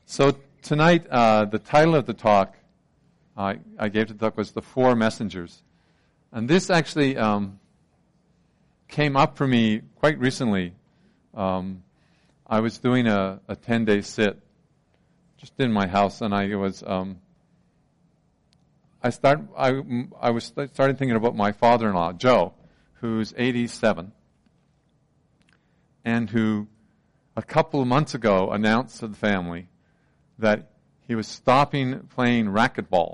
So tonight, the title of the talk I gave to the talk was The Four Messengers. And this actually came up for me quite recently. I was doing a 10-day sit just in my house, and I was started thinking about my father-in-law, Joe, who's 87, and who a couple of months ago announced to the family that he was stopping playing racquetball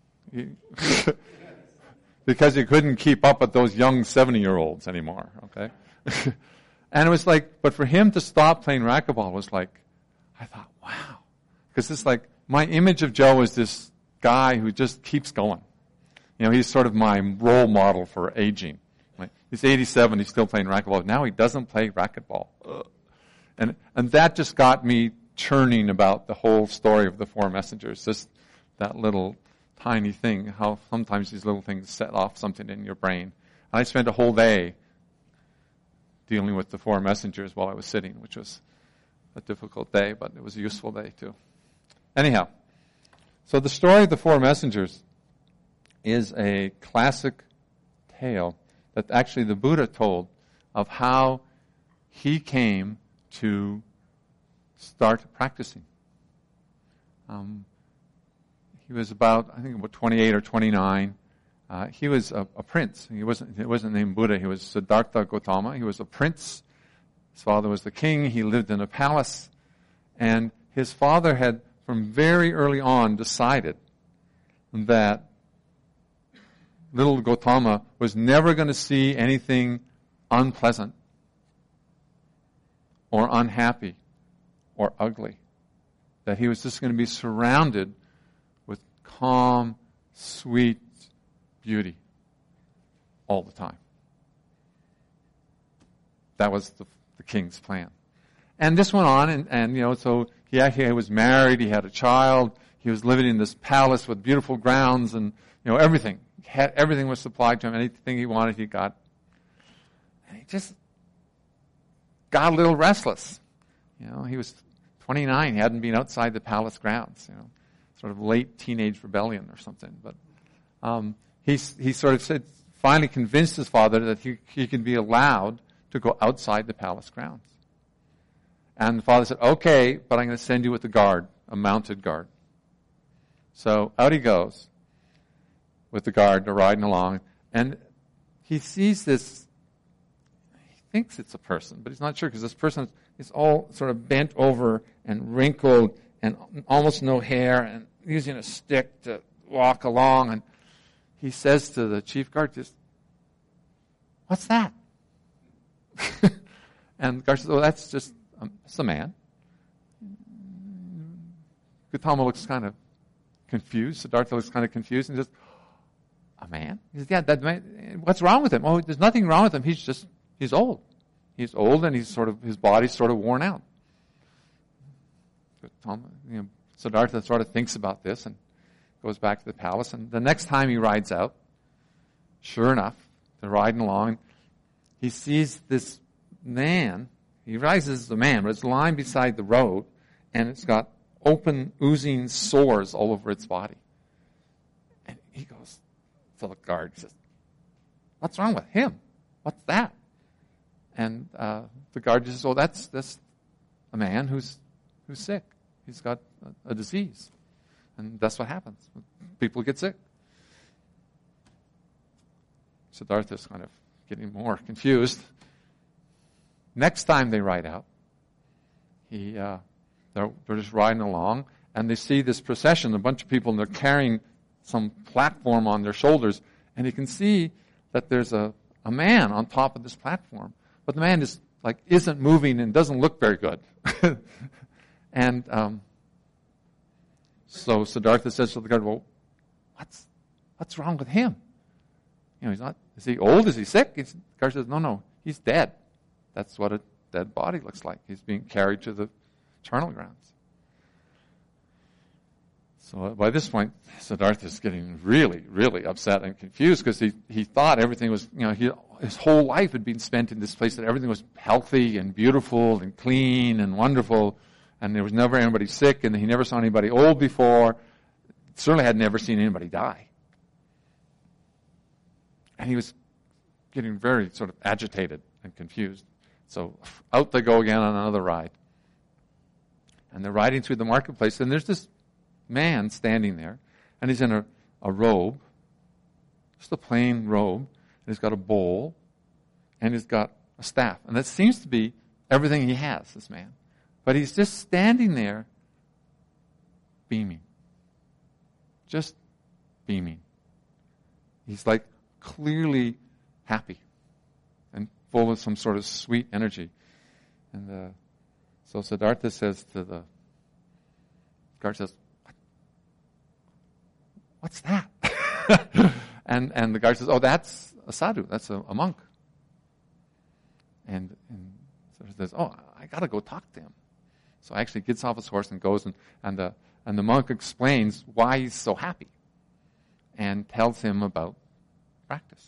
because he couldn't keep up with those young 70-year-olds anymore, okay? And it was like, but for him to stop playing racquetball was like, I thought, wow. Because it's like, my image of Joe is this guy who just keeps going. You know, he's sort of my role model for aging. Like, he's 87, he's still playing racquetball. Now he doesn't play racquetball. And that just got me churning about the whole story of the Four Messengers. Just that little tiny thing, how sometimes these little things set off something in your brain. And I spent a whole day dealing with the Four Messengers while I was sitting, which was a difficult day, but it was a useful day too. Anyhow, so the story of the Four Messengers is a classic tale that actually the Buddha told of how he came to start practicing. He was about 28 or 29. He was a prince. He wasn't named Buddha. He was Siddhartha Gautama. He was a prince. His father was the king. He lived in a palace. And his father had, from very early on, decided that little Gautama was never going to see anything unpleasant or unhappy or ugly. That he was just going to be surrounded with calm, sweet beauty all the time. That was the king's plan. And this went on, and so he was married, he had a child, he was living in this palace with beautiful grounds, and everything. Everything was supplied to him, anything he wanted, he got. And he just got a little restless. He was 29, he hadn't been outside the palace grounds, sort of late teenage rebellion or something. But he sort of finally convinced his father that he could be allowed to go outside the palace grounds. And the father said, okay, but I'm going to send you with a guard, a mounted guard. So out he goes with the guard, riding along, and he sees this, he thinks it's a person, but he's not sure because this person is all sort of bent over and wrinkled and almost no hair and using a stick to walk along. And he says to the chief guard, what's that? And the guard says, that's just, it's a man. Gautama looks kind of confused. Siddhartha looks kind of confused and says, a man? He says, yeah, that man, what's wrong with him? Oh, there's nothing wrong with him. He's old. He's old and his body's sort of worn out. Siddhartha sort of thinks about this and goes back to the palace. And the next time he rides out, sure enough, they're riding along. He sees this man. He realizes it's a man, but it's lying beside the road, and it's got open, oozing sores all over its body. And he goes to the guard. He says, what's wrong with him? What's that? And the guard says, oh, that's a man who's sick. He's got a disease. And that's what happens. People get sick. Siddhartha's kind of getting more confused. Next time they ride out, they're just riding along, and they see this procession, a bunch of people, and they're carrying some platform on their shoulders, and you can see that there's a man on top of this platform, but the man isn't moving and doesn't look very good. And so Siddhartha says to the guard, well, what's wrong with him? He's not. Is he old? Is he sick? The guard says, no, he's dead. That's what a dead body looks like. He's being carried to the charnel grounds. So by this point, Siddhartha's getting really, really upset and confused because he thought everything was, his whole life had been spent in this place that everything was healthy and beautiful and clean and wonderful, and there was never anybody sick, and he never saw anybody old before. Certainly had never seen anybody die. And he was getting very sort of agitated and confused. So out they go again on another ride. And they're riding through the marketplace, and there's this man standing there, and he's in a robe, just a plain robe, and he's got a bowl, and he's got a staff. And that seems to be everything he has, this man. But he's just standing there, beaming. Just beaming. He's like clearly happy and full of some sort of sweet energy. And so Siddhartha says to the guard, says, "What's that?" and the guard says, "Oh, that's a sadhu. That's a monk." And so he says, "Oh, I got to go talk to him." So actually gets off his horse and goes, and the monk explains why he's so happy and tells him about practice.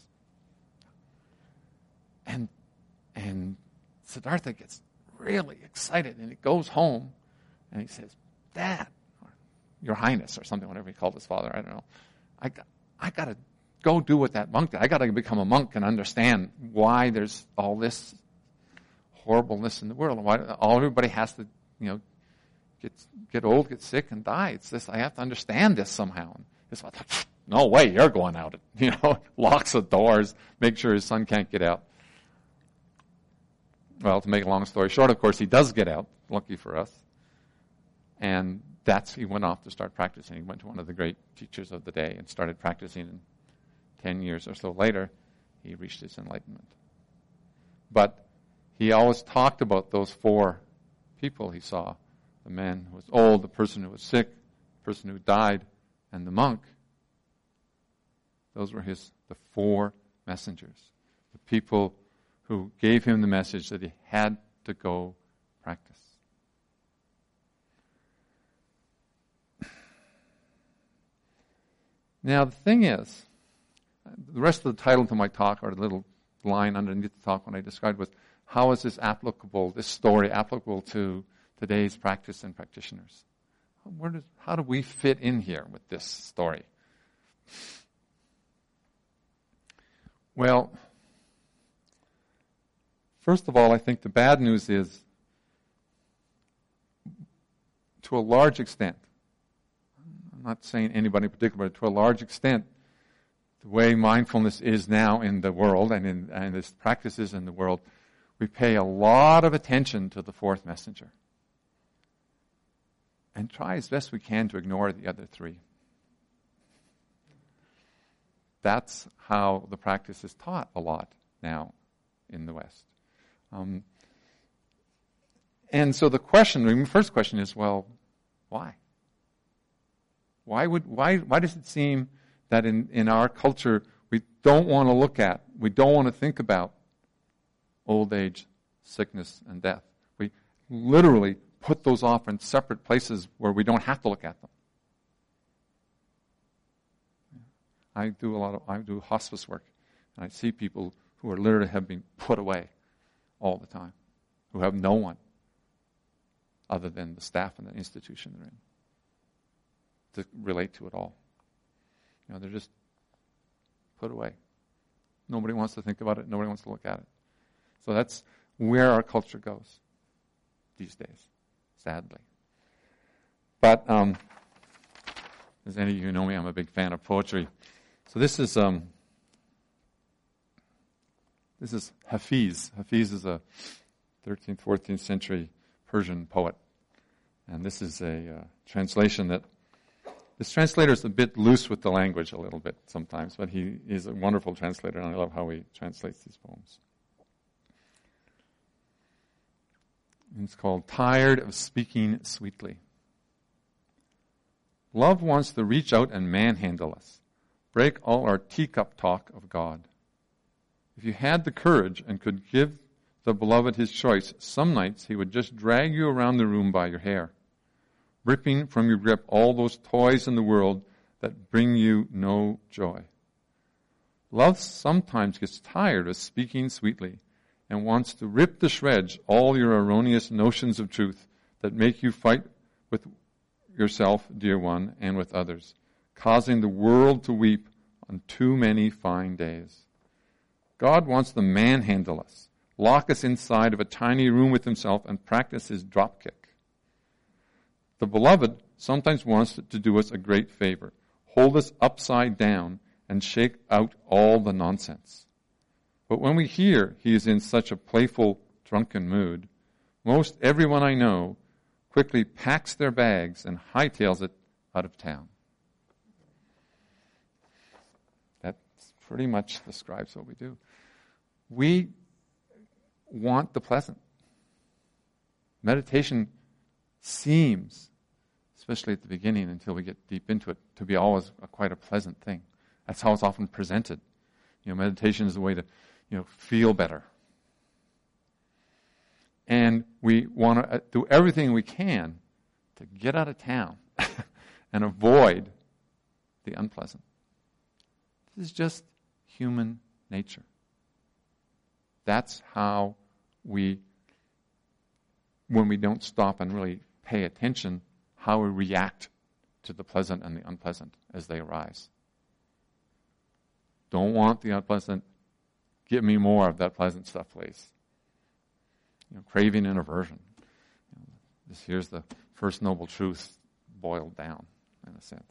And Siddhartha gets really excited, and he goes home and he says, "Dad, or Your Highness," or something, whatever he called his father, I don't know. I got to go do what that monk did. I got to become a monk and understand why there's all this horribleness in the world, and why everybody has to, get old, get sick, and die. It's this. I have to understand this somehow. And his father, "No way, you're going out." Locks the doors, make sure his son can't get out. Well, to make a long story short, of course, he does get out, lucky for us. And he went off to start practicing. He went to one of the great teachers of the day and started practicing. And 10 years or so later, he reached his enlightenment. But he always talked about those 4 people he saw. The man who was old, the person who was sick, the person who died, and the monk. Those were the 4 messengers. The people who gave him the message that he had to go practice. Now, the thing is, the rest of the title to my talk, or the little line underneath the talk when I described, was, how is this story applicable to today's practice and practitioners? How do we fit in here with this story? Well, first of all, I think the bad news is, to a large extent, I'm not saying anybody in particular, but to a large extent, the way mindfulness is now in the world and its practices in the world, we pay a lot of attention to the 4th messenger and try as best we can to ignore the other 3. That's how the practice is taught a lot now in the West. And so the first question is, well, why? Why does it seem that in our culture we don't want to we don't want to think about old age, sickness, and death? We literally put those off in separate places where we don't have to look at them. I do hospice work, and I see people who are literally have been put away all the time, who have no one other than the staff and the institution they're in to relate to it all. They're just put away. Nobody wants to think about it. Nobody wants to look at it. So that's where our culture goes these days, sadly. But as any of you know me, I'm a big fan of poetry. So this is Hafiz. Hafiz is a 13th, 14th century Persian poet. And this is a translation that this translator is a bit loose with the language a little bit sometimes, but he is a wonderful translator, and I love how he translates these poems. And it's called Tired of Speaking Sweetly. Love wants to reach out and manhandle us, break all our teacup talk of God. If you had the courage and could give the beloved his choice, some nights he would just drag you around the room by your hair, ripping from your grip all those toys in the world that bring you no joy. Love sometimes gets tired of speaking sweetly and wants to rip to shreds all your erroneous notions of truth that make you fight with yourself, dear one, and with others, causing the world to weep on too many fine days. God wants to manhandle us, lock us inside of a tiny room with himself, and practice his dropkick. The beloved sometimes wants to do us a great favor, hold us upside down, and shake out all the nonsense. But when we hear he is in such a playful, drunken mood, most everyone I know quickly packs their bags and hightails it out of town. That pretty much describes what we do. We want the pleasant. Meditation seems, especially at the beginning until we get deep into it, to be always quite a pleasant thing. That's how it's often presented. Meditation is a way to, feel better. And we want to do everything we can to get out of town and avoid the unpleasant. This is just human nature. That's how when we don't stop and really pay attention, how we react to the pleasant and the unpleasant as they arise. Don't want the unpleasant. Give me more of that pleasant stuff, please. Craving and aversion. Here's the first noble truth boiled down, in a sense.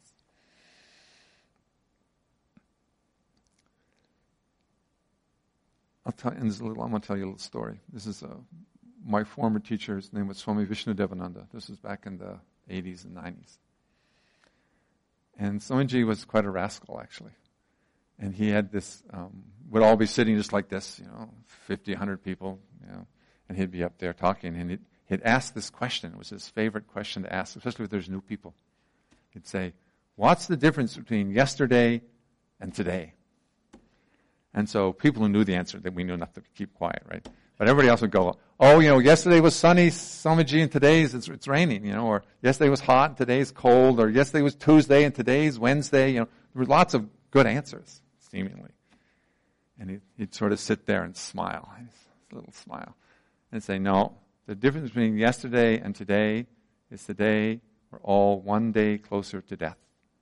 I'm going to tell you a little story. This is my former teacher. His name was Swami Vishnudevananda. This was back in the 80s and 90s. And Swamiji was quite a rascal, actually. And he had this, would all be sitting just like this, 50, 100 people, and he'd be up there talking. And he'd ask this question. It was his favorite question to ask, especially if there's new people. He'd say, what's the difference between yesterday and today? And so people who knew the answer, that we knew enough to keep quiet, right? But everybody else would go, yesterday was sunny, Swamiji, and today's it's raining, or yesterday was hot, and today's cold, or yesterday was Tuesday, and today's Wednesday. There were lots of good answers, seemingly. And he'd sort of sit there and smile, a little smile, and say, no, the difference between yesterday and today is today we're all one day closer to death.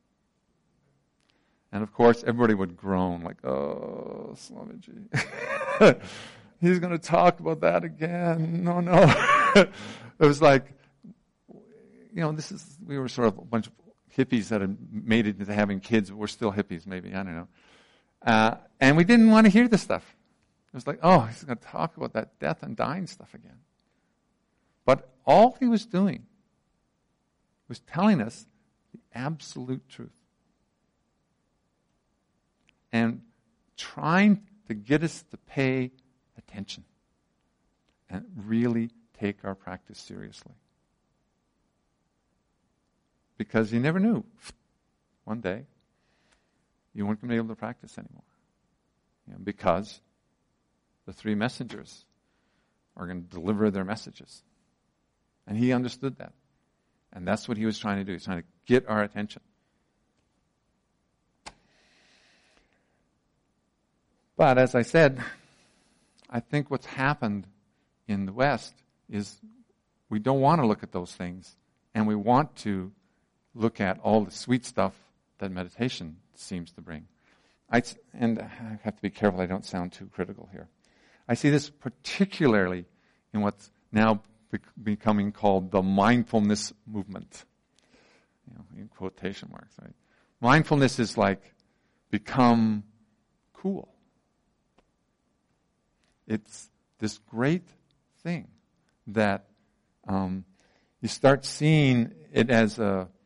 And of course, everybody would groan like, oh, Swamiji. He's going to talk about that again. No. It was like, we were sort of a bunch of hippies that had made it into having kids, but we're still hippies maybe, I don't know. And we didn't want to hear this stuff. It was like, oh, he's going to talk about that death and dying stuff again. But all he was doing was telling us the absolute truth. And trying to get us to pay attention and really take our practice seriously. Because you never knew. One day, you weren't going to be able to practice anymore. Because the three messengers are going to deliver their messages. And he understood that. And that's what he was trying to do. He's trying to get our attention. But as I said, I think what's happened in the West is we don't want to look at those things, and we want to look at all the sweet stuff that meditation seems to bring. And I have to be careful I don't sound too critical here. I see this particularly in what's now becoming called the mindfulness movement. In quotation marks, right? Mindfulness is like become cool. It's this great thing that you start seeing it as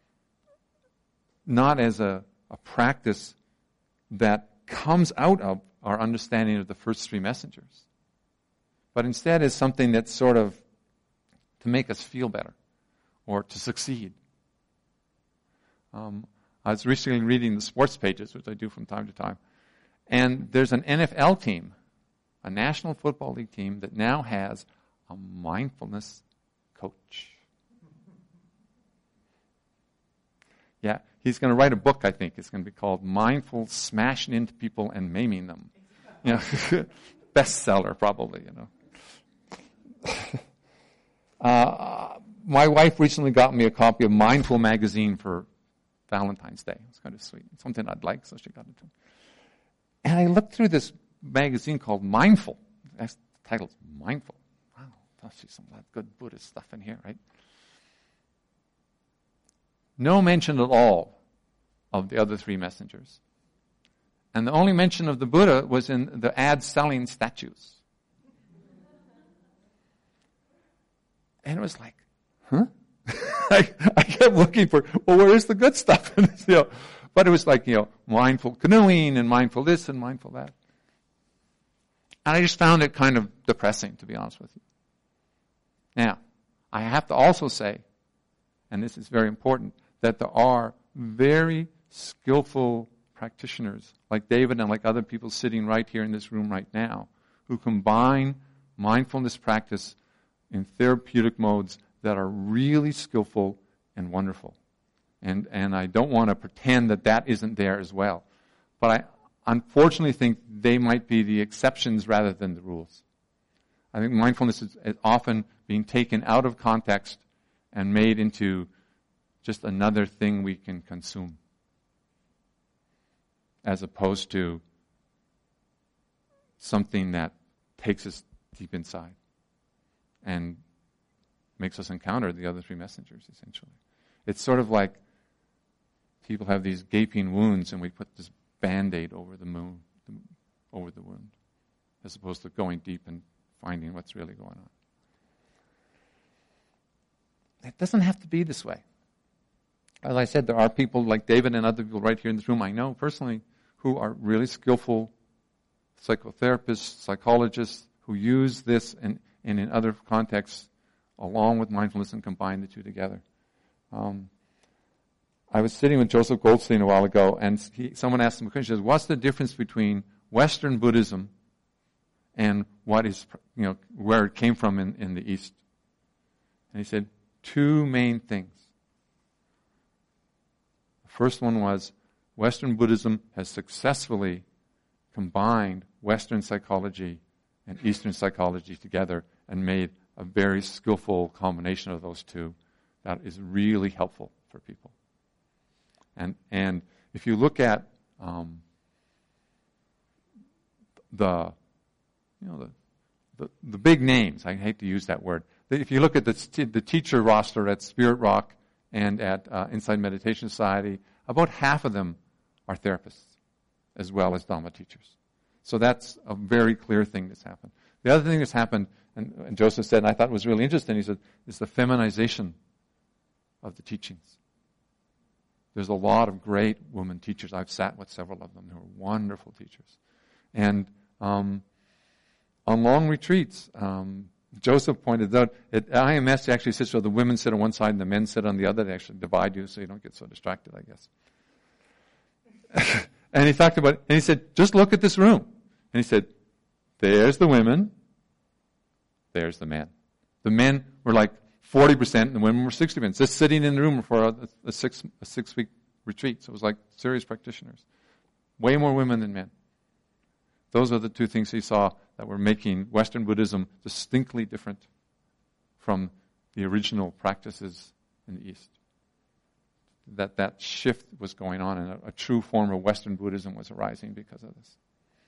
not as a practice that comes out of our understanding of the first three messengers, but instead is something that's sort of to make us feel better or to succeed. I was recently reading the sports pages, which I do from time to time, and there's an NFL team, a National Football League team, that now has a mindfulness coach. Yeah, he's going to write a book, I think. It's going to be called Mindful Smashing Into People and Maiming Them. Bestseller, probably, my wife recently got me a copy of Mindful magazine for Valentine's Day. It was kind of sweet. Something I'd like, so she got it to me. And I looked through this magazine called Mindful. That's the title's Mindful. Wow, I see some of that good Buddhist stuff in here, right? No mention at all of the other three messengers. And the only mention of the Buddha was in the ad selling statues. And it was like, huh? I kept looking for, well, where's the good stuff? But it was like, mindful canoeing and mindful this and mindful that. And I just found it kind of depressing, to be honest with you. Now, I have to also say, and this is very important, that there are very skillful practitioners like David and like other people sitting right here in this room right now who combine mindfulness practice in therapeutic modes that are really skillful and wonderful. And I don't want to pretend that that isn't there as well. But I unfortunately think they might be the exceptions rather than the rules. I think mindfulness is often being taken out of context and made into just another thing we can consume, as opposed to something that takes us deep inside and makes us encounter the other three messengers, essentially. It's sort of like people have these gaping wounds and we put this Band-Aid over the wound, as opposed to going deep and finding what's really going on. It doesn't have to be this way. As I said, there are people like David and other people right here in this room I know personally who are really skillful psychotherapists, psychologists, who use this and in other contexts along with mindfulness and combine the two together. I was sitting with Joseph Goldstein a while ago, and someone asked him a question. He says, "What's the difference between Western Buddhism and what is, where it came from in the East?" And he said, two main things. The first one was Western Buddhism has successfully combined Western psychology and Eastern psychology together and made a very skillful combination of those two that is really helpful for people. And if you look at the big names, I hate to use that word. If you look at the teacher roster at Spirit Rock and at Inside Meditation Society, about half of them are therapists as well as Dhamma teachers. So that's a very clear thing that's happened. The other thing that's happened, and Joseph said, and I thought was really interesting, he said, is the feminization of the teachings. There's a lot of great women teachers. I've sat with several of them who are wonderful teachers. And on long retreats, Joseph pointed out, at IMS he actually says, so the women sit on one side and the men sit on the other. They actually divide you so you don't get so distracted, I guess. And he talked about, and he said, just look at this room. And he said, there's the women, there's the men. The men were like 40% and the women were 60%. Just sitting in the room for a 6-week retreat. So it was like serious practitioners. Way more women than men. Those are the two things he saw that were making Western Buddhism distinctly different from the original practices in the East. That shift was going on and a true form of Western Buddhism was arising because of this.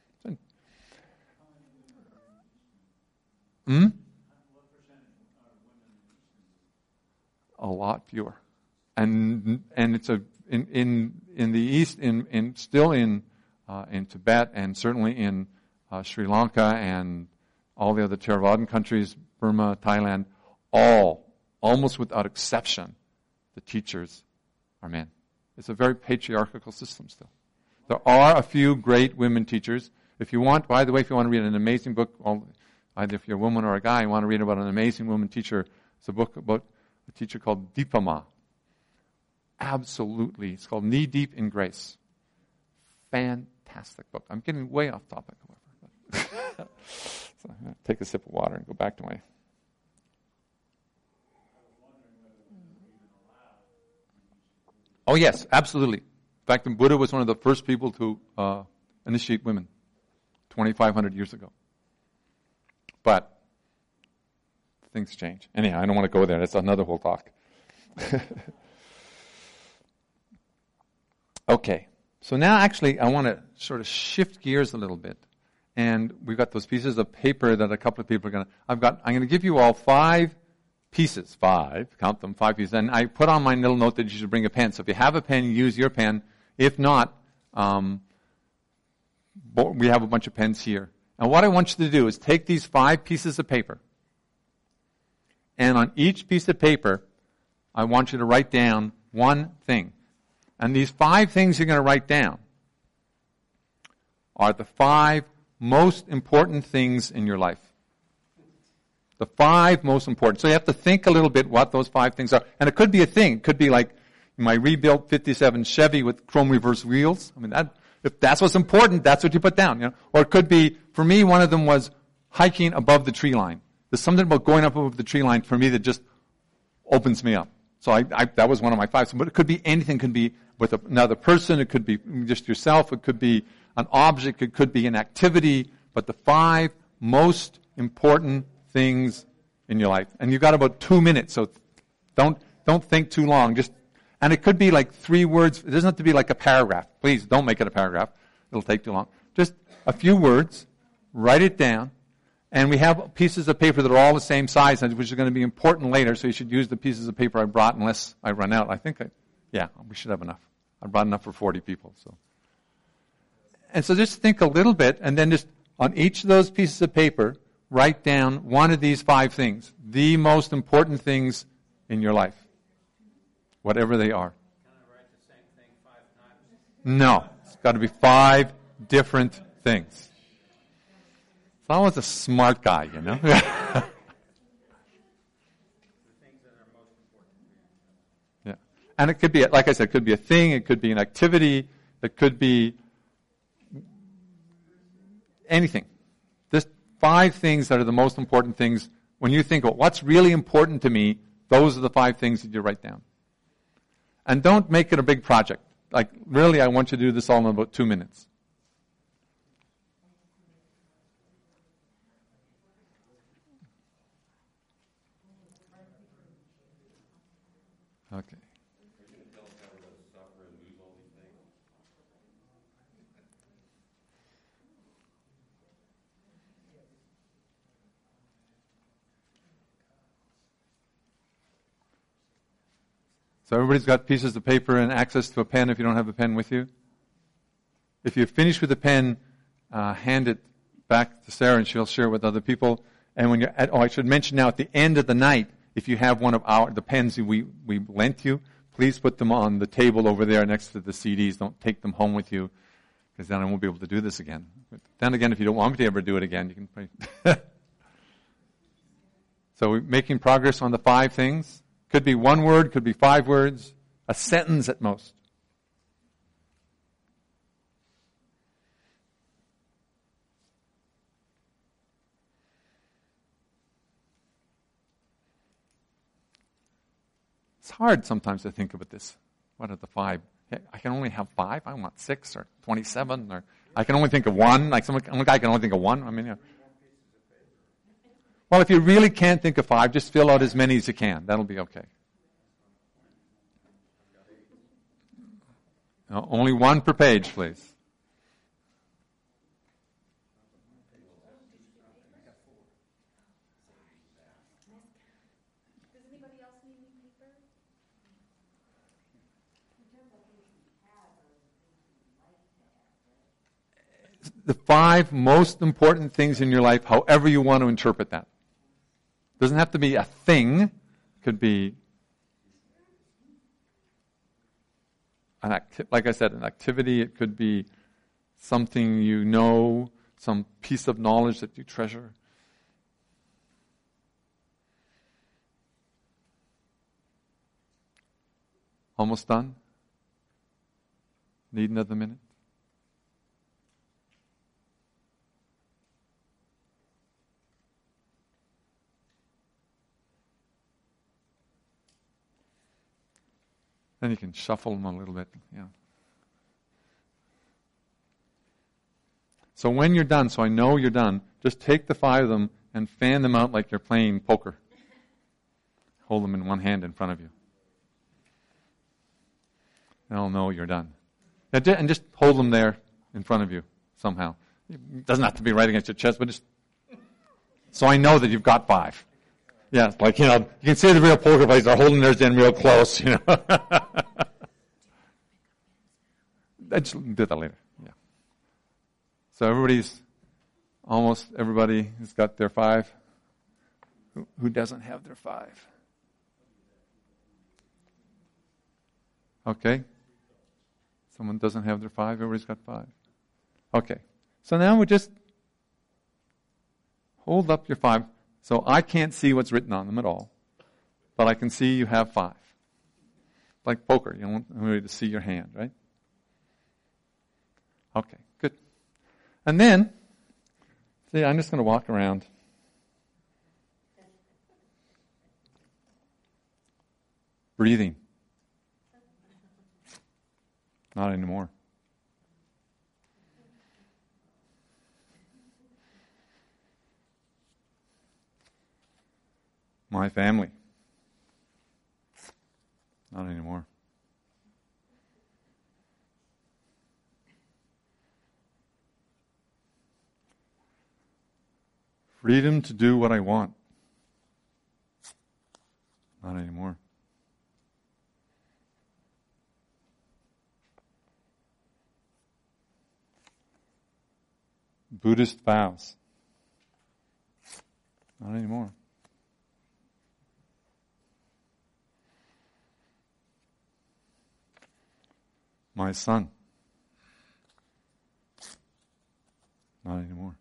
A lot fewer, and it's in the East, still in Tibet, and certainly in Sri Lanka and all the other Theravadan countries, Burma, Thailand, almost without exception, the teachers are men. It's a very patriarchal system still. There are a few great women teachers. If you want, by the way, if you want to read an amazing book, either if you're a woman or a guy, you want to read about an amazing woman teacher, it's a book about a teacher called Dipa Ma. Absolutely. It's called Knee Deep in Grace. Fantastic book. I'm getting way off topic, however. So I'm going to take a sip of water and go back to my... Oh yes, absolutely. In fact, the Buddha was one of the first people to initiate women 2,500 years ago. But things change. Anyhow, I don't want to go there. That's another whole talk. Okay. So now actually I want to sort of shift gears a little bit. And we've got those pieces of paper that a couple of people are going to, I'm going to give you all 5 pieces. 5, count them, 5 pieces. And I put on my little note that you should bring a pen. So if you have a pen, use your pen. If not, we have a bunch of pens here. And what I want you to do is take these 5 pieces of paper. And on each piece of paper, I want you to write down one thing. And these 5 things you're going to write down are the 5 most important things in your life. The 5 most important. So you have to think a little bit what those 5 things are. And it could be a thing. It could be like my rebuilt 57 Chevy with chrome reverse wheels. I mean, if that's what's important, that's what you put down. You know? Or it could be, for me, one of them was hiking above the tree line. There's something about going up above the tree line for me that just opens me up. So that was one of my 5. But it could be anything. It could be with another person. It could be just yourself. It could be an object. It could be an activity. But the 5 most important things in your life. And you've got about 2 minutes, so don't think too long. And it could be like 3 words. It doesn't have to be like a paragraph. Please don't make it a paragraph. It'll take too long. Just a few words. Write it down. And we have pieces of paper that are all the same size, which is going to be important later, so you should use the pieces of paper I brought unless I run out. We should have enough. I brought enough for 40 people. And so just think a little bit, and then just on each of those pieces of paper, write down one of these 5 things, the most important things in your life, whatever they are. Can I write the same thing 5 times? No. It's got to be 5 different things. So I was a smart guy, you know. The things that are most important. Yeah. And it could be, like I said, it could be a thing, it could be an activity, it could be anything. Just 5 things that are the most important things. When you think, well, what's really important to me, those are the 5 things that you write down. And don't make it a big project. Like, really, I want you to do this all in about 2 minutes. Okay. So everybody's got pieces of paper and access to a pen if you don't have a pen with you. If you're finished with the pen, hand it back to Sarah and she'll share it with other people. And when you're I should mention now, at the end of the night, if you have one of the pens we lent you, please put them on the table over there next to the CDs. Don't take them home with you, because then I won't be able to do this again. But then again, if you don't want me to ever do it again, you can pray. So we're making progress on the 5 things. Could be 1 word, could be 5 words, a sentence at most. It's hard sometimes to think about this. What are the 5? I can only have 5. I want 6 or 27, or I can only think of 1. Like some guy can only think of 1. I mean, well, if you really can't think of 5, just fill out as many as you can. That'll be okay. No, only 1 per page, please. Does anybody else need any paper? The 5 most important things in your life, however you want to interpret that. Doesn't have to be a thing. It could be, like I said, an activity. It could be something you know, some piece of knowledge that you treasure. Almost done? Need another minute? Then you can shuffle them a little bit. Yeah. So when you're done, so I know you're done, just take the 5 of them and fan them out like you're playing poker. Hold them in one hand in front of you. And I'll know you're done. And just hold them there in front of you somehow. It doesn't have to be right against your chest, but just so I know that you've got 5. Yeah, like, you can see the real poker players are holding theirs in real close, I just did that later, yeah. So almost everybody has got their 5. Who doesn't have their 5? Okay. Someone doesn't have their 5, everybody's got 5. Okay. So now we just hold up your 5. So I can't see what's written on them at all, but I can see you have 5. Like poker, you don't want anybody to see your hand, right? Okay, good. And then, see, I'm just going to walk around. Breathing. Not anymore. My family. Not anymore. Freedom to do what I want. Not anymore. Buddhist vows. Not anymore. My son. Not anymore.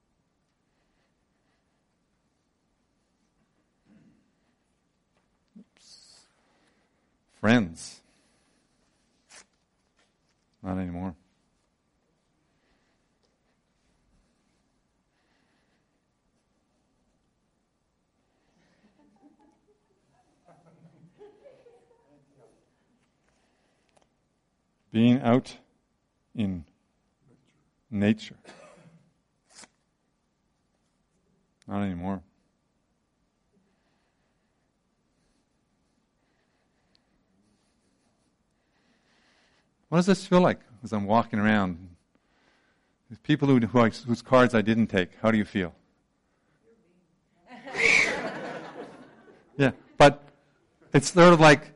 Oops. Friends. Not anymore. Being out in nature. Not anymore. What does this feel like as I'm walking around? The people whose cards I didn't take, how do you feel? Yeah, but it's sort of like,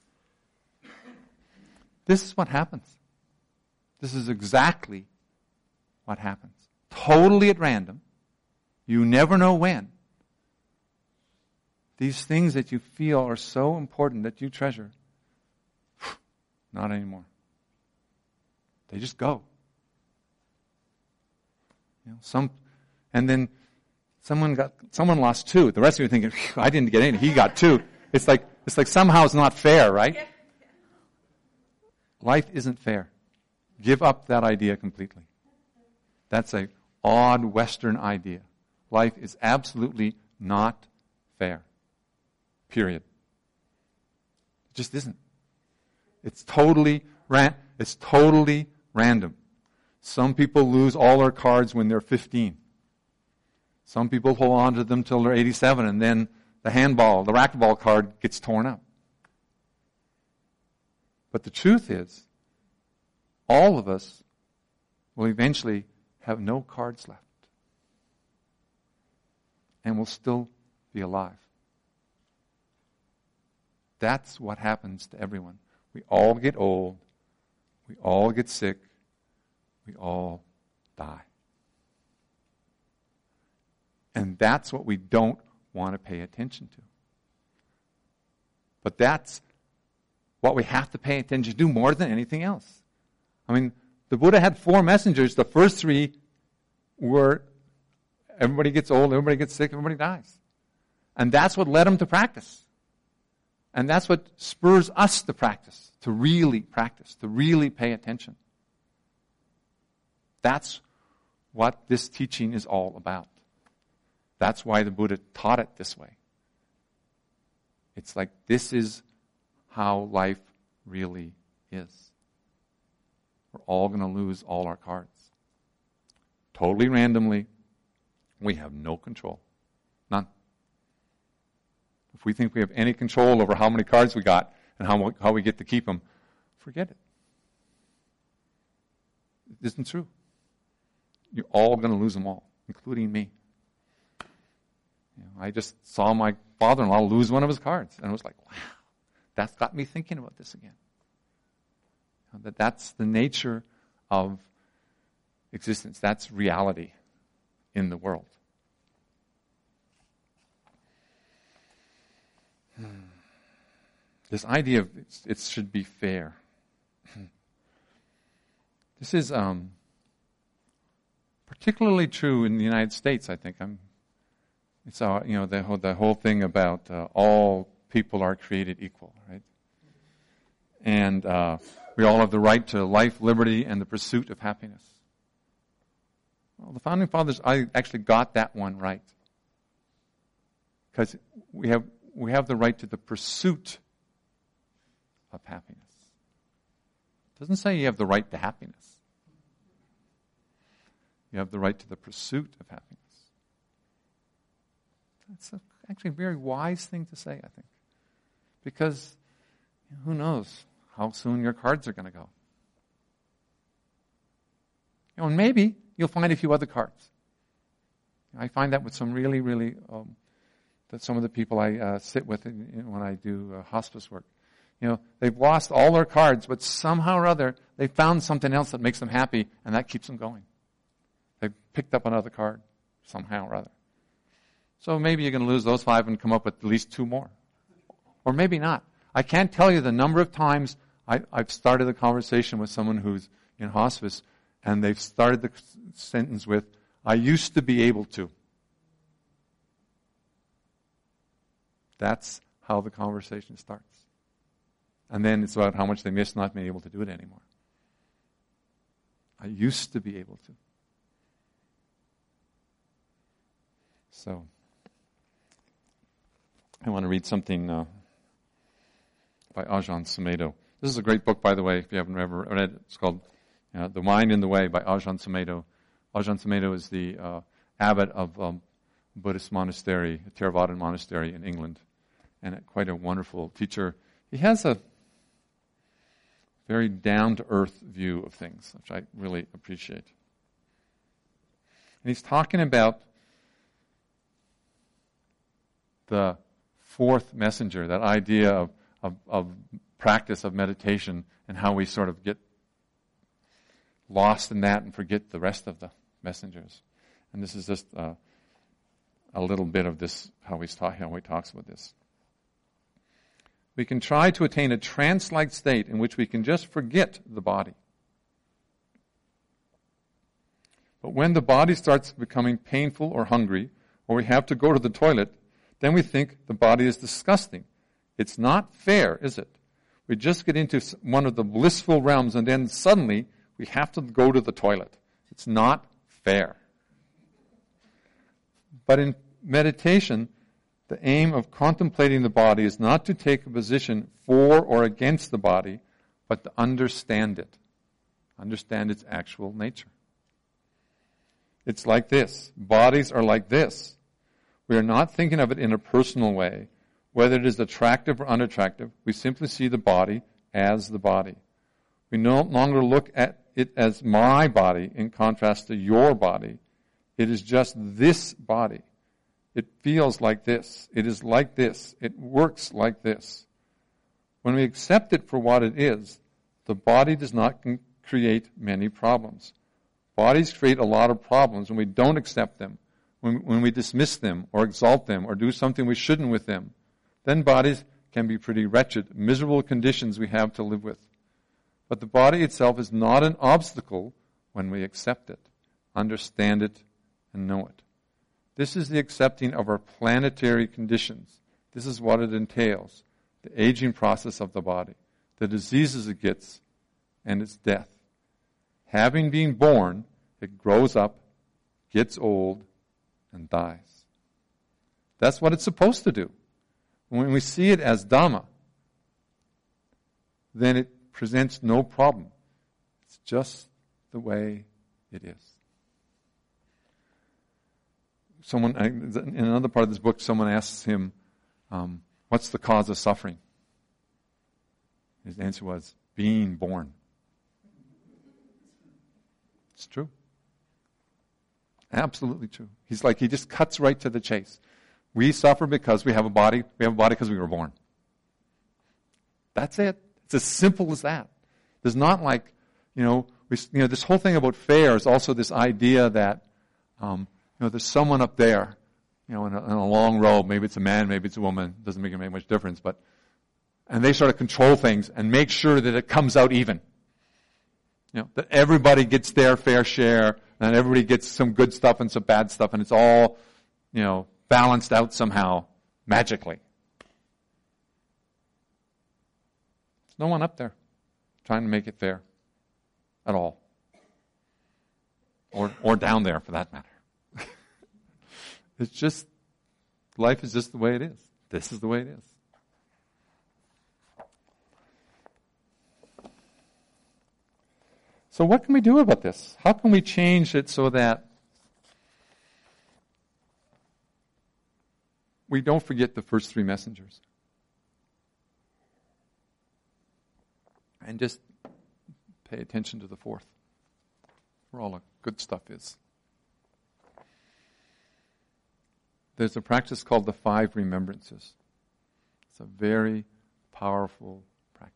this is what happens. This is exactly what happens. Totally at random. You never know when. These things that you feel are so important that you treasure, not anymore. They just go. And then someone lost 2. The rest of you are thinking, I didn't get any. He got 2. It's like somehow it's not fair, right? Life isn't fair. Give up that idea completely. That's an odd Western idea. Life is absolutely not fair. Period. It just isn't. It's totally random. Some people lose all their cards when they're 15. Some people hold on to them till they're 87, and then the racquetball card gets torn up. But the truth is, all of us will eventually have no cards left. And will still be alive. That's what happens to everyone. We all get old. We all get sick. We all die. And that's what we don't want to pay attention to. But that's what we have to pay attention to more than anything else. I mean, the Buddha had 4 messengers. The first 3 were everybody gets old, everybody gets sick, everybody dies. And that's what led him to practice. And that's what spurs us to practice, to really pay attention. That's what this teaching is all about. That's why the Buddha taught it this way. It's like this is how life really is. We're all going to lose all our cards. Totally randomly. We have no control. None. if we think we have any control over how many cards we got and how we get to keep them, forget it. It isn't true. You're all going to lose them all, including me. I just saw my father-in-law lose one of his cards, and it was like, wow, that's got me thinking about this again. That's the nature of existence. That's reality in the world. This idea of it should be fair. This is particularly true in the United States, I think. It's the whole thing about all people are created equal, right? And we all have the right to life, liberty, and the pursuit of happiness. Well, the Founding Fathers, I actually got that one right. Because we have the right to the pursuit of happiness. It doesn't say you have the right to happiness. You have the right to the pursuit of happiness. That's actually a very wise thing to say, I think. Because who knows how soon your cards are going to go. And maybe you'll find a few other cards. I find that with some really, really, that some of the people I sit with when I do hospice work. They've lost all their cards, but somehow or other, they found something else that makes them happy, and that keeps them going. They picked up another card somehow or other. So maybe you're going to lose those 5 and come up with at least 2 more. Or maybe not. I can't tell you the number of times I've started a conversation with someone who's in hospice, and they've started the sentence with, I used to be able to. That's how the conversation starts. And then it's about how much they miss not being able to do it anymore. I used to be able to. So, I want to read something by Ajahn Sumedho. This is a great book, by the way, if you haven't ever read it. It's called The Mind in the Way by Ajahn Sumedho. Ajahn Sumedho is the abbot of a Buddhist monastery, a Theravadan monastery in England, and quite a wonderful teacher. He has a very down-to-earth view of things, which I really appreciate. And he's talking about the fourth messenger, that idea of practice of meditation and how we sort of get lost in that and forget the rest of the messengers. And this is just a little bit of this, how he talks about this. We can try to attain a trance-like state in which we can just forget the body. But when the body starts becoming painful or hungry, or we have to go to the toilet, then we think the body is disgusting. It's not fair, is it? We just get into one of the blissful realms and then suddenly we have to go to the toilet. It's not fair. But in meditation, the aim of contemplating the body is not to take a position for or against the body, but to understand it. Understand its actual nature. It's like this. Bodies are like this. We are not thinking of it in a personal way. Whether it is attractive or unattractive, we simply see the body as the body. We no longer look at it as my body in contrast to your body. It is just this body. It feels like this. It is like this. It works like this. When we accept it for what it is, the body does not create many problems. Bodies create a lot of problems when we don't accept them, when we dismiss them or exalt them or do something we shouldn't with them. Then bodies can be pretty wretched, miserable conditions we have to live with. But the body itself is not an obstacle when we accept it, understand it, and know it. This is the accepting of our planetary conditions. This is what it entails, the aging process of the body, the diseases it gets, and its death. Having been born, it grows up, gets old, and dies. That's what it's supposed to do. When we see it as Dhamma, then it presents no problem. It's just the way it is. In another part of this book, someone asks him, What's the cause of suffering? His answer was, being born. It's true. Absolutely true. He just cuts right to the chase. We suffer because we have a body. We have a body because we were born. That's it. It's as simple as that. There's not this whole thing about fair is also this idea that, there's someone up there, in a long row. Maybe it's a man, maybe it's a woman. Doesn't make much difference, and they sort of control things and make sure that it comes out even. That everybody gets their fair share, and everybody gets some good stuff and some bad stuff, and it's all, balanced out somehow, magically. There's no one up there trying to make it fair at all. Or down there, for that matter. It's just, life is just the way it is. This is the way it is. So what can we do about this? How can we change it so that we don't forget the first three messengers? And just pay attention to the fourth, where all the good stuff is. There's a practice called the 5 remembrances. It's a very powerful practice.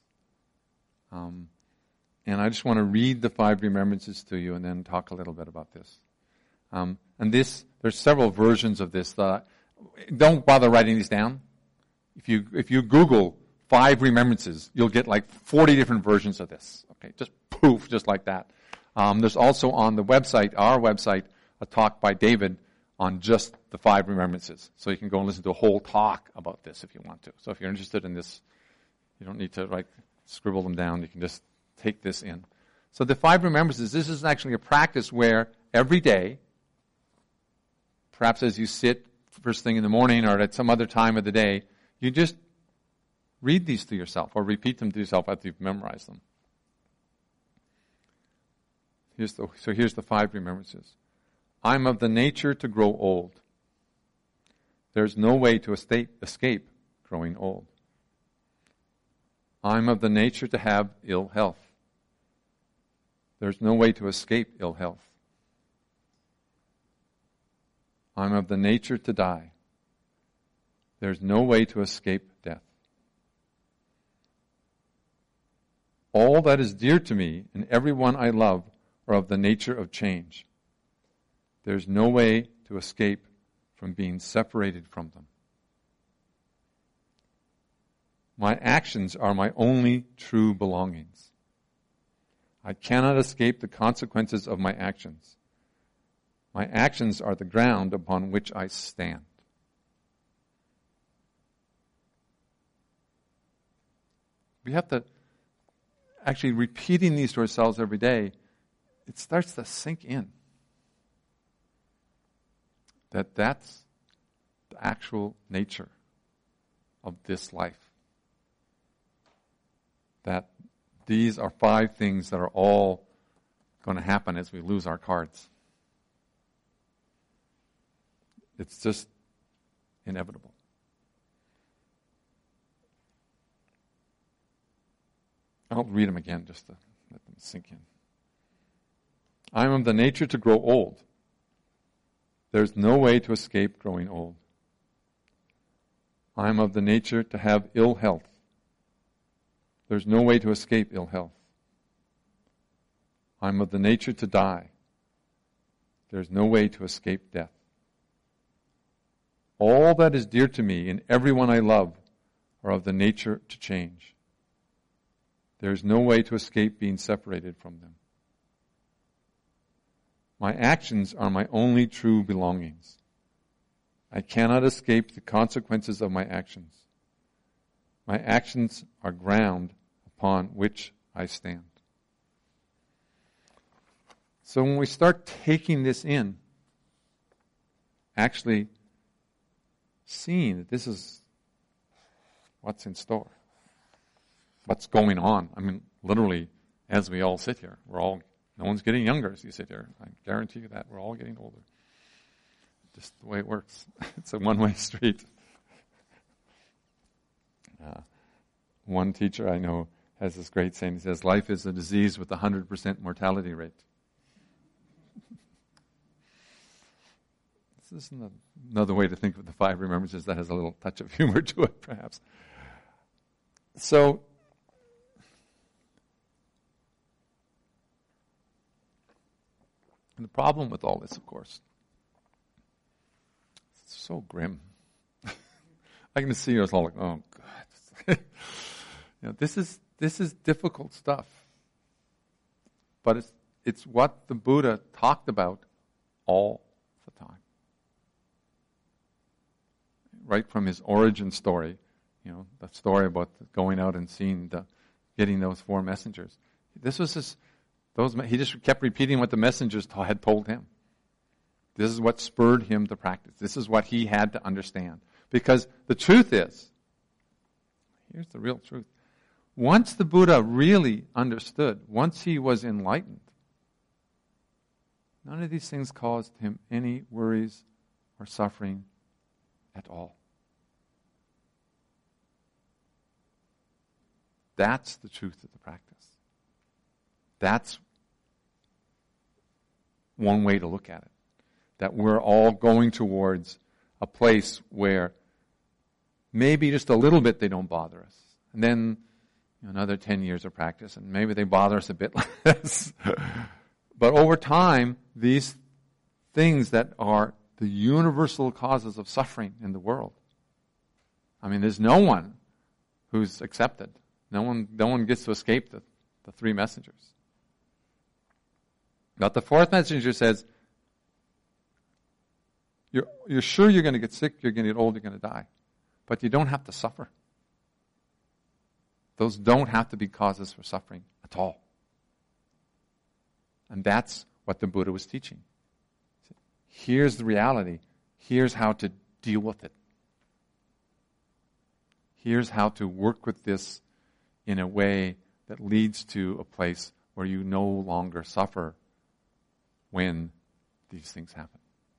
And I just want to read the 5 remembrances to you and then talk a little bit about this. There's several versions of this. Don't bother writing these down. If you Google 5 remembrances, you'll get like 40 different versions of this. Okay, just poof, just like that. There's also on the website, our website, a talk by David on just the 5 remembrances. So you can go and listen to a whole talk about this if you want to. So if you're interested in this, you don't need to scribble them down. You can just take this in. So the 5 remembrances, this is actually a practice where every day, perhaps as you sit first thing in the morning or at some other time of the day, you just read these to yourself or repeat them to yourself after you've memorized them. Here's the 5 remembrances. I'm of the nature to grow old. There's no way to escape growing old. I'm of the nature to have ill health. There's no way to escape ill health. I'm of the nature to die. There's no way to escape death. All that is dear to me and everyone I love are of the nature of change. There's no way to escape from being separated from them. My actions are my only true belongings. I cannot escape the consequences of my actions. My actions are the ground upon which I stand. We have to, actually repeating these to ourselves every day, it starts to sink in. That's the actual nature of this life. That these are 5 things that are all going to happen as we lose our cards. It's just inevitable. I'll read them again just to let them sink in. I am of the nature to grow old. There's no way to escape growing old. I am of the nature to have ill health. There's no way to escape ill health. I am of the nature to die. There's no way to escape death. All that is dear to me and everyone I love are of the nature to change. There's no way to escape being separated from them. My actions are my only true belongings. I cannot escape the consequences of my actions. My actions are ground upon which I stand. So when we start taking this in, actually seeing that this is what's in store, what's going on. I mean, literally, as we all sit here, no one's getting younger as you sit here. I guarantee you that. We're all getting older. Just the way it works. It's a one-way street. One teacher I know has this great saying. He says, life is a disease with a 100% mortality rate. This is another way to think of the 5 remembrances that has a little touch of humor to it, perhaps. So, and the problem with all this, of course, it's so grim. I can see us all like, oh God. This is difficult stuff. But it's what the Buddha talked about all the time. Right from his origin story, the story about going out and getting those 4 messengers. This was he just kept repeating what the messengers had told him. This is what spurred him to practice. This is what he had to understand. Because the truth is, here's the real truth. Once the Buddha really understood, once he was enlightened, none of these things caused him any worries or suffering at all. That's the truth of the practice. That's one way to look at it. That we're all going towards a place where maybe just a little bit they don't bother us. And then another 10 years of practice, and maybe they bother us a bit less. But over time, these things that are the universal causes of suffering in the world. I mean, there's no one who's accepted. No one gets to escape the 3 messengers. But the 4th messenger says, you're sure you're going to get sick, you're going to get old, you're going to die. But you don't have to suffer. Those don't have to be causes for suffering at all. And that's what the Buddha was teaching. Here's the reality. Here's how to deal with it. Here's how to work with this in a way that leads to a place where you no longer suffer when these things happen.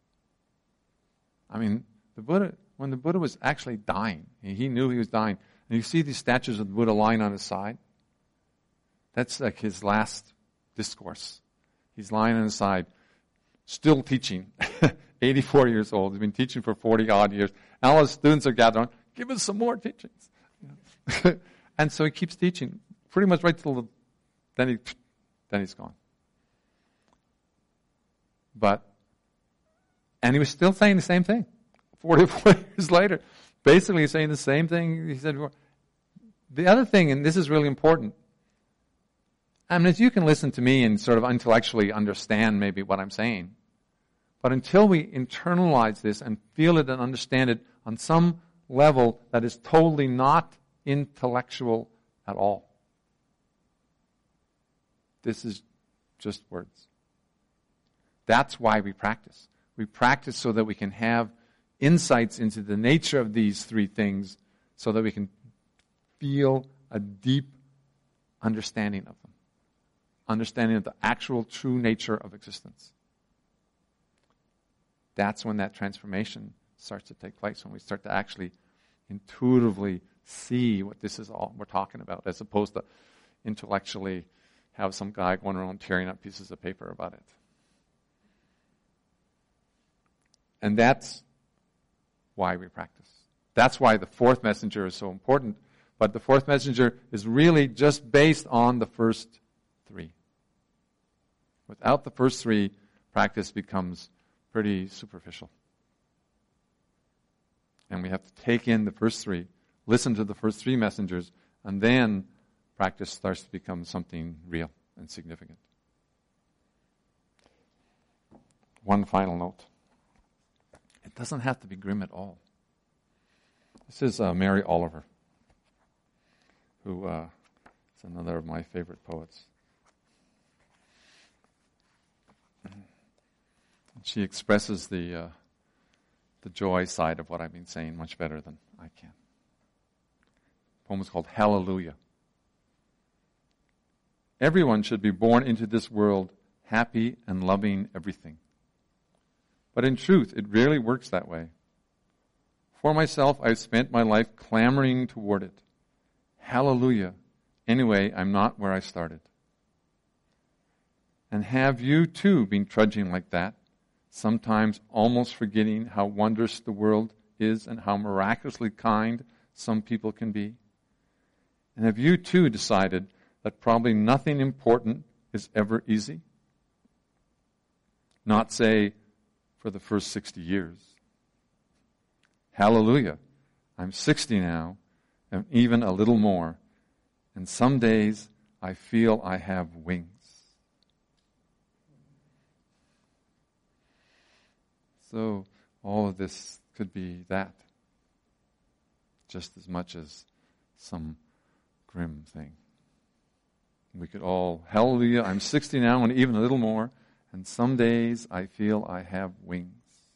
I mean, when the Buddha was actually dying, he knew he was dying, and you see these statues of the Buddha lying on his side, that's like his last discourse. He's lying on his side, still teaching, 84 years old. He's been teaching for 40-odd years. And all his students are gathered on, give us some more teachings. And so he keeps teaching, pretty much right till then he's gone. And he was still saying the same thing 44 years later. Basically, he's saying the same thing he said before. The other thing, and this is really important, I mean, you can listen to me and sort of intellectually understand maybe what I'm saying. But until we internalize this and feel it and understand it on some level that is totally not intellectual at all, this is just words. That's why we practice. We practice so that we can have insights into the nature of these 3 things so that we can feel a deep understanding of them. Understanding of the actual true nature of existence. That's when that transformation starts to take place, when we start to actually intuitively see what this is all we're talking about, as opposed to intellectually have some guy going around tearing up pieces of paper about it. And that's why we practice. That's why the 4th messenger is so important. But the 4th messenger is really just based on the first 3. Without the first 3, practice becomes pretty superficial. And we have to take in the first 3, listen to the first 3 messengers, and then practice starts to become something real and significant. One final note. It doesn't have to be grim at all. This is Mary Oliver, who is another of my favorite poets. She expresses the joy side of what I've been saying much better than I can. The poem is called Hallelujah. Everyone should be born into this world happy and loving everything. But in truth, it rarely works that way. For myself, I've spent my life clamoring toward it, Hallelujah. Anyway, I'm not where I started. And have you too been trudging like that, sometimes almost forgetting how wondrous the world is and how miraculously kind some people can be? And have you too decided that probably nothing important is ever easy? Not, say, for the first 60 years. Hallelujah. I'm 60 now, and even a little more. And some days I feel I have wings. So all of this could be that, just as much as some grim thing. We could all, hallelujah, I'm 60 now and even a little more, and some days I feel I have wings.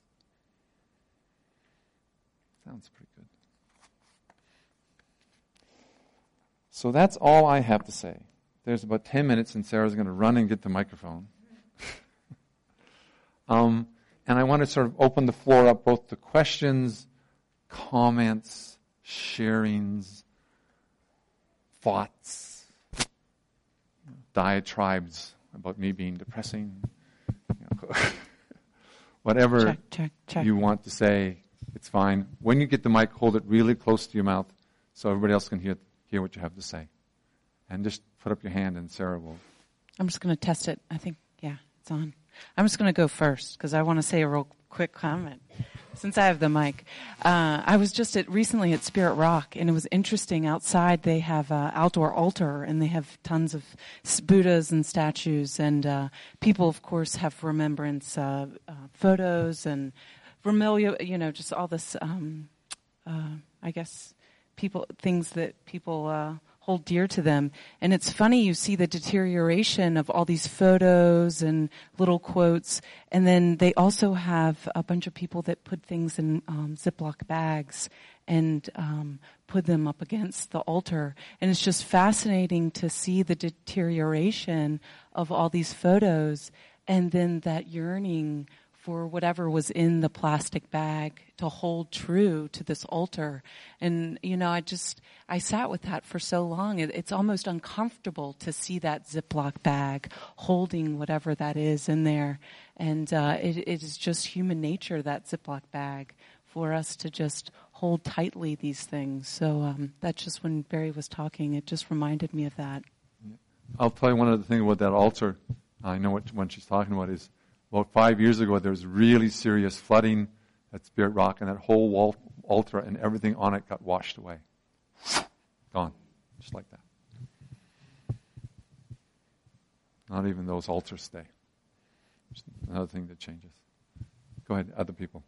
Sounds pretty good. So that's all I have to say. There's about 10 minutes and Sarah's going to run and get the microphone. And I want to sort of open the floor up both to questions, comments, sharings, thoughts, diatribes about me being depressing, whatever check. you want to say, it's fine. When you get the mic, hold it really close to your mouth so everybody else can hear what you have to say. And just put up your hand and Sarah will. I'm just going to test it. I think, it's on. I'm just going to go first because I want to say a real quick comment since I have the mic. I was just recently at Spirit Rock, and it was interesting. Outside they have an outdoor altar, and they have tons of Buddhas and statues, and people, of course, have remembrance photos and vermilion, just all this, I guess, things that people hold dear to them. And it's funny, you see the deterioration of all these photos and little quotes, and then they also have a bunch of people that put things in Ziploc bags and put them up against the altar. And it's just fascinating to see the deterioration of all these photos and then that yearning for whatever was in the plastic bag to hold true to this altar. And, I sat with that for so long. It's almost uncomfortable to see that Ziploc bag holding whatever that is in there. And it is just human nature, that Ziploc bag, for us to just hold tightly these things. So that's just when Barry was talking, it just reminded me of that. I'll tell you one other thing about that altar. I know what one she's talking about is about 5 years ago, there was really serious flooding at Spirit Rock, and that whole altar and everything on it got washed away. Gone. Just like that. Not even those altars stay. Just another thing that changes. Go ahead, other people.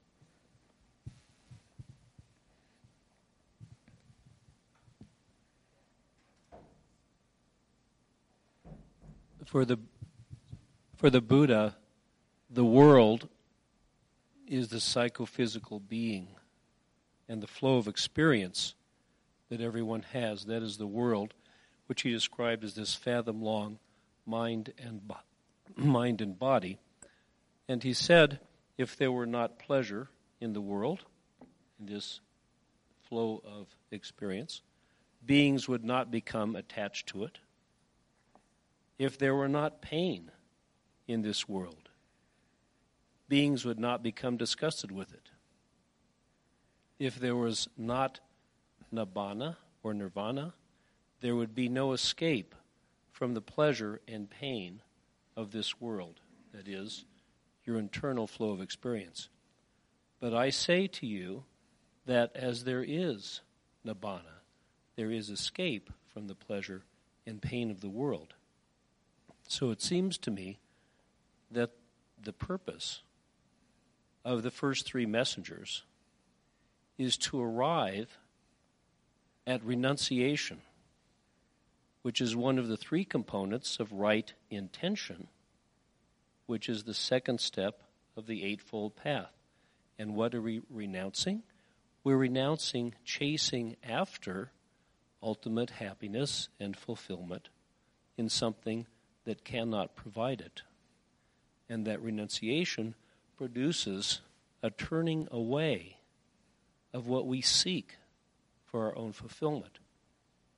For the Buddha, the world is the psychophysical being, and the flow of experience that everyone has. That is the world, which he described as this fathom-long mind and body. And he said, if there were not pleasure in the world, in this flow of experience, beings would not become attached to it. If there were not pain in this world, beings would not become disgusted with it. If there was not nibbana or nirvana, there would be no escape from the pleasure and pain of this world, that is, your internal flow of experience. But I say to you that as there is nibbana, there is escape from the pleasure and pain of the world. So it seems to me that the purpose of the first three messengers is to arrive at renunciation, which is one of the three components of right intention, which is the second step of the Eightfold Path. And what are we renouncing? We're renouncing chasing after ultimate happiness and fulfillment in something that cannot provide it. And that renunciation produces a turning away of what we seek for our own fulfillment.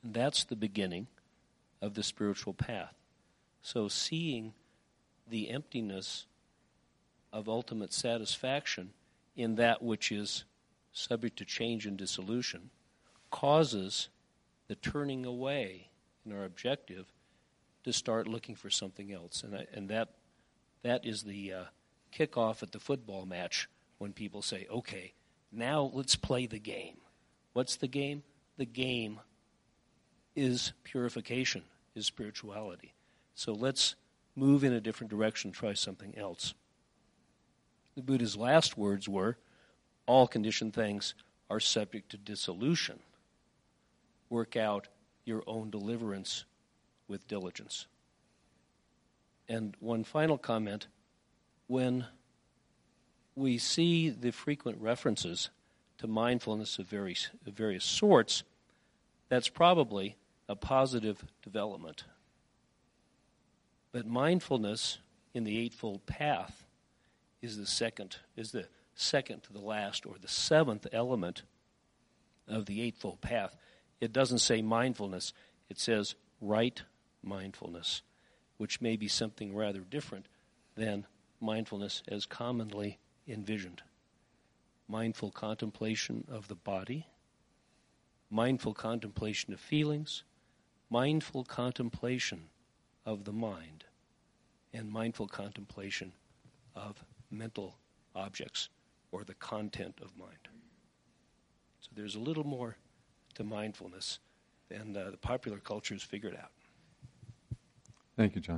And that's the beginning of the spiritual path. So seeing the emptiness of ultimate satisfaction in that which is subject to change and dissolution causes the turning away in our objective to start looking for something else. And that is the kickoff at the football match when people say, okay, now let's play the game. What's the game? The game is purification, is spirituality. So let's move in a different direction, try something else. The Buddha's last words were, all conditioned things are subject to dissolution. Work out your own deliverance with diligence. And one final comment, when we see the frequent references to mindfulness of various sorts, that's probably a positive development. But mindfulness in the Eightfold Path is the second to the last, or the seventh element of the Eightfold Path. It doesn't say mindfulness, it says right mindfulness, which may be something rather different than mindfulness as commonly envisioned. Mindful contemplation of the body, mindful contemplation of feelings, mindful contemplation of the mind, and mindful contemplation of mental objects or the content of mind. So there's a little more to mindfulness than the popular culture has figured out. Thank you, John.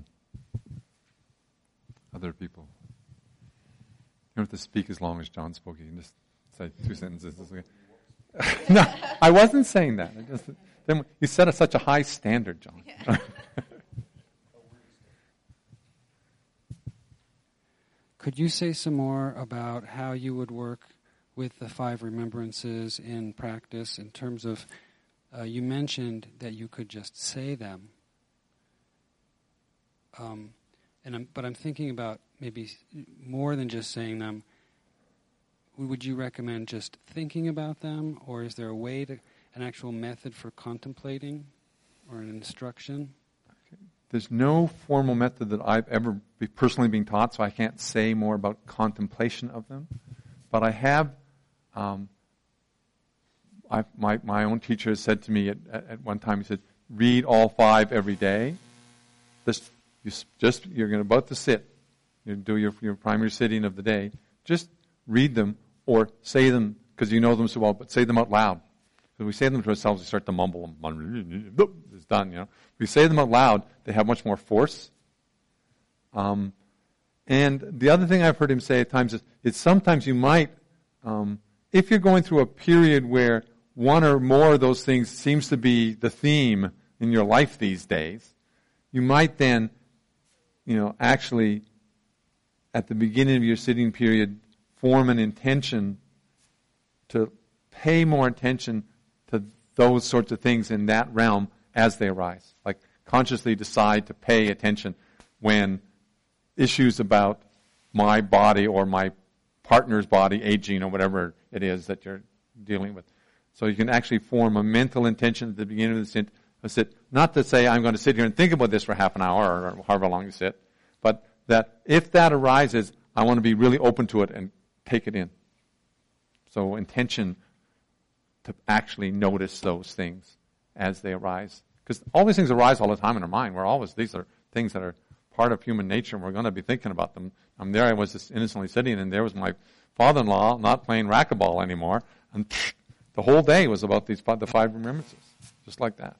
Other people. You don't have to speak as long as John spoke. You can just say 2 sentences. No, I wasn't saying that. You set such a high standard, John. Yeah. Could you say some more about how you would work with the 5 remembrances in practice in terms of, you mentioned that you could just say them. But I'm thinking about maybe more than just saying them. Would you recommend just thinking about them, or is there an actual method for contemplating, or an instruction? There's no formal method that I've ever personally been taught, so I can't say more about contemplation of them. But I have, my own teacher has said to me at one time, he said, read all 5 every day. You're about to sit, you do your primary sitting of the day. Just read them or say them because you know them so well, but say them out loud. When we say them to ourselves, we start to mumble them. It's done, If we say them out loud, they have much more force. And the other thing I've heard him say at times is sometimes you might, if you're going through a period where one or more of those things seems to be the theme in your life these days, you might then, actually at the beginning of your sitting period, form an intention to pay more attention to those sorts of things in that realm as they arise. Like consciously decide to pay attention when issues about my body or my partner's body aging or whatever it is that you're dealing with. So you can actually form a mental intention at the beginning of the sit, not to say I'm going to sit here and think about this for half an hour or however long you sit, but that if that arises, I want to be really open to it and take it in. So intention to actually notice those things as they arise. Because all these things arise all the time in our mind. These are things that are part of human nature, and we're going to be thinking about them. There I was just innocently sitting, and there was my father-in-law not playing racquetball anymore, and the whole day was about the 5 remembrances, just like that.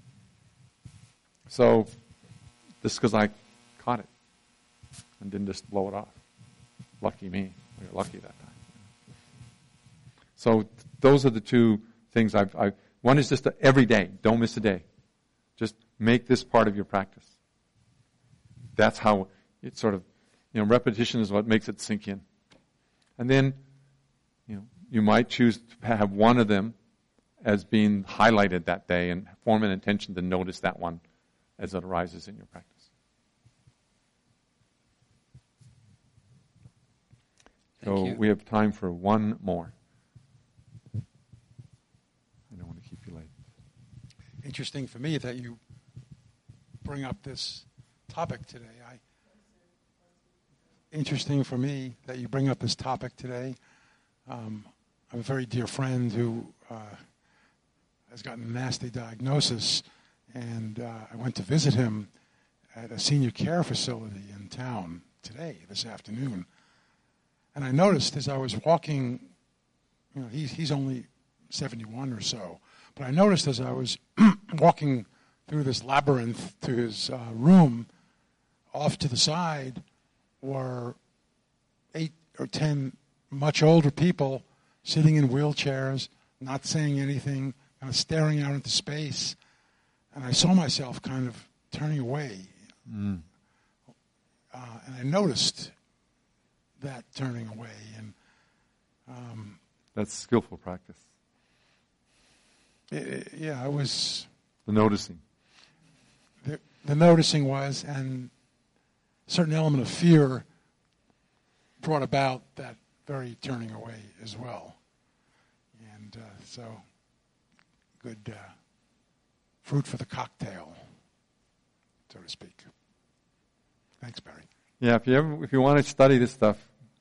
So, just because I caught it and didn't just blow it off. Lucky me. We were lucky that time. So those are the 2 things one is just every day. Don't miss a day. Just make this part of your practice. That's how it sort of, repetition is what makes it sink in. And then, you might choose to have one of them as being highlighted that day and form an intention to notice that one as it arises in your practice. So we have time for one more. I don't want to keep you late. interesting for me that you bring up this topic today. Interesting for me that you bring up this topic today. I have a very dear friend who has gotten a nasty diagnosis, and I went to visit him at a senior care facility in town today, this afternoon. And I noticed as I was walking, he's only 71 or so, but I noticed as I was walking through this labyrinth to his room, off to the side were 8 or 10 much older people sitting in wheelchairs, not saying anything, kind of staring out into space. And I saw myself kind of turning away. And I noticed that turning away. And that's skillful practice. I was... The noticing. The noticing was, and a certain element of fear brought about that very turning away as well. And so, good fruit for the cocktail, so to speak. Thanks, Barry. Yeah, if you want to study this stuff,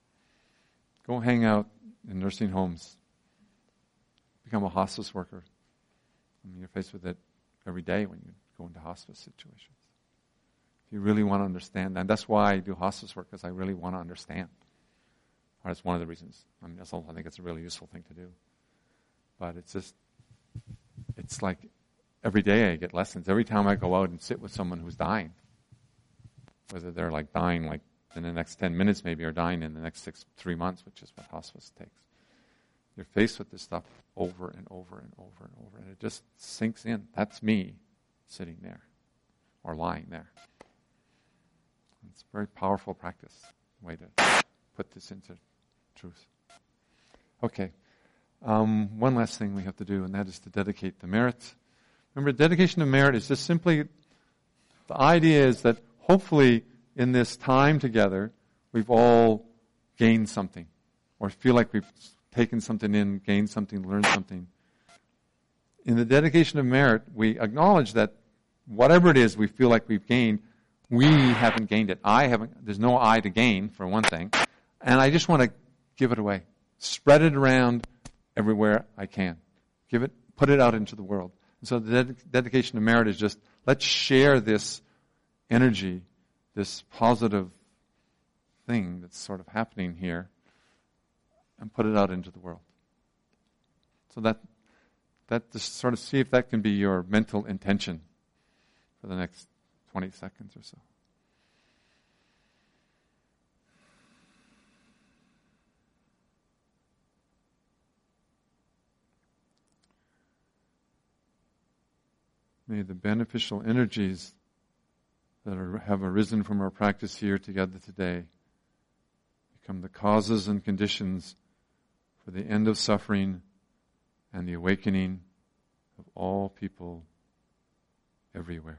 go hang out in nursing homes. Become a hospice worker. I mean, you're faced with it every day when you go into hospice situations. If you really want to understand, and that's why I do hospice work, because I really want to understand. Or that's one of the reasons. I mean, I think it's a really useful thing to do. But it's like every day I get lessons. Every time I go out and sit with someone who's dying, whether they're like dying like in the next 10 minutes maybe, or dying in the next 3 months, which is what hospice takes. You're faced with this stuff over and over and over and over, and it just sinks in. That's me sitting there or lying there. It's a very powerful practice, way to put this into truth. Okay. One last thing we have to do, and that is to dedicate the merit. Remember, dedication of merit is just simply, the idea is that hopefully in this time together, we've all gained something, or feel like we've taken something in, gained something, learned something. In the dedication of merit, we acknowledge that whatever it is we feel like we've gained, we haven't gained it. There's no I to gain, for one thing. And I just want to give it away. Spread it around everywhere I can. Put it out into the world. And so the dedication of merit is just, let's share this energy, this positive thing that's sort of happening here, and put it out into the world. So that just sort of see if that can be your mental intention for the next 20 seconds or so. May the beneficial energies that have arisen from our practice here together today become the causes and conditions for the end of suffering and the awakening of all people everywhere.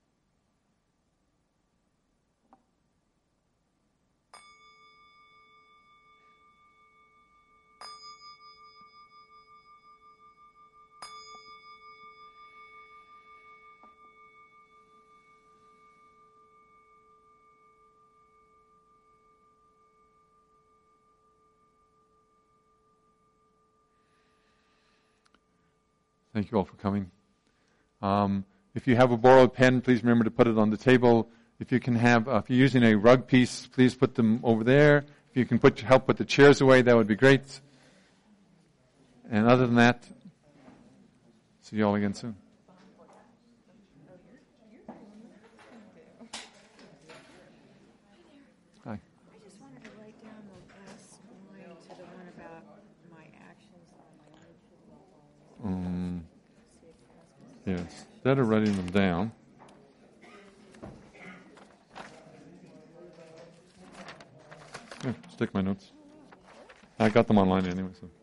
Thank you all for coming. If you have a borrowed pen, please remember to put it on the table. If you're using a rug piece, please put them over there. If you can help put the chairs away, that would be great. And other than that, see you all again soon. Hi. I just wanted to write down the last line to the one about my actions on my life. Yes, instead of writing them down, here, stick my notes. I got them online anyway, so.